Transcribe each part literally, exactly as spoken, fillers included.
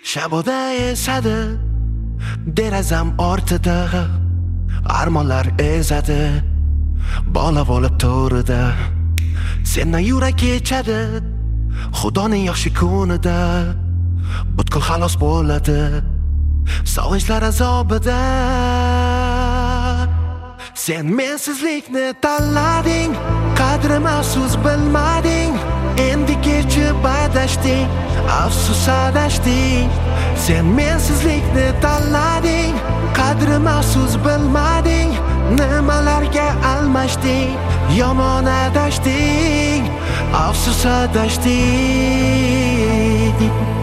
Shaboda esadi derazam ortida, armonlar ezadi bola bo'lib to'rida. Sendan yurak kechadi Xudoning yaxshi kunida, butkul xalos bo'ladi sog'inchlar azobida. Sen mensizlikni tanlading, qadrim afsus bilmading, endi kechib adashding, afsus adashding. Sen mensizlikni tanlading, qadrim afsus bilmading, nimalarga almashding, yomon adashding, afsus adashding.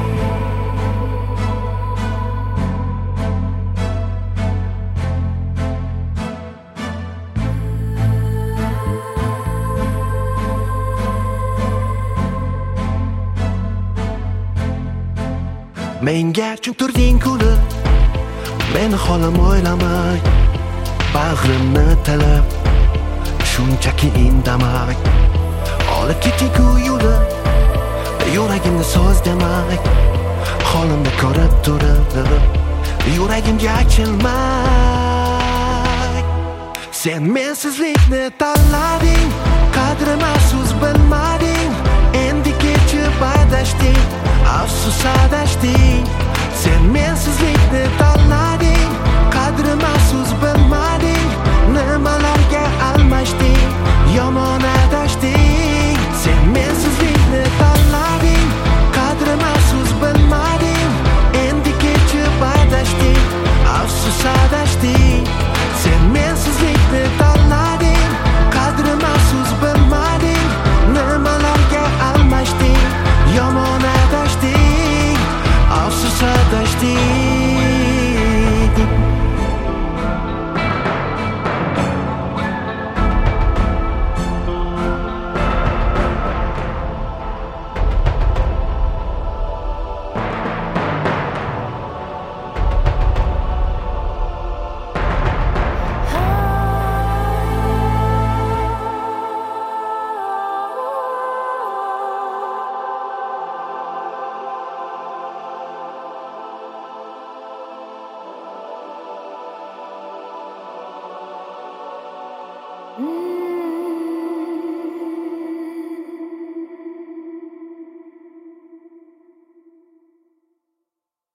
Menga cho'kturding kulib, meni holim o'ylamay, bag'rimni tilib, shunchaki indamay. Olib ketding ku yo'lib, yuragimni so'z demay, holimni ko'rib turib, yuragimga achilmay. Sen mensizlikni tanlading, qadrim afsus bilmading, endi kechib adashding, afsus adashding. Sen mensizlikni tanlading, qadrim afsus bilmading, nimalarga almashding, yomon adashding. Sen mensizlikni tanlading, qadrim afsus bilmading, endi kechib adashding, afsus adashding. Sen mensizlikni tanlading, qadrim afsus bilmading, nimalarga almashding, yomon adashding, afsus adashding. Mm.